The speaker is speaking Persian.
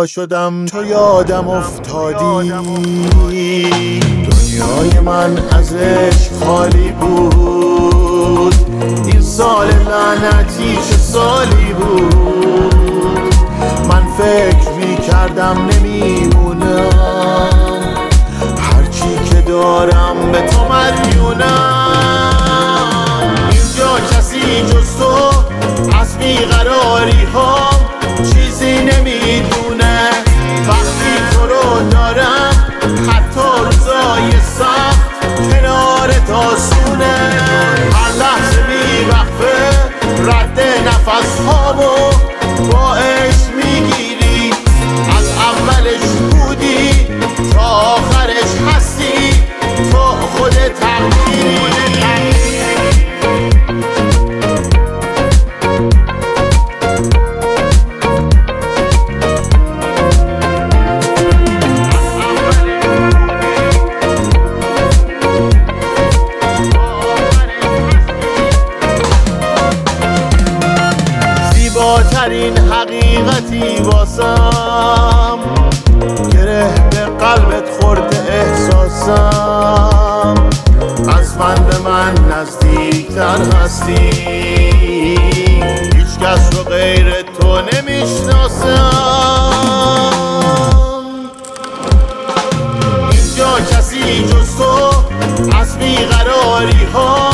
تنها شدم تو یادم افتادی. دنیای من ازش خالی بود، این سال لعنتی چه سالی بود. من فکر میکردم نمیمونم، هرچی که دارم به تو مدیونم. اینجا کسی جز تو از بیقراری ها چیزی نمیدونه. وقتی تو رو دارم حتی روزای سخت کنارت آسونه. هر لحظه بیوقفه رد نفس هامو با عشق میگیری. از اولش بودی تا آخرش هستی، تو خودت تقدیری. زیباترین حقیقتی واسم، گره به قلبت خورده احساسم. از من به من نزدیکتر هستی، هیچ کس رو غیر تو نمیشناسم. اینجا کسی جز تو از بیقراری ها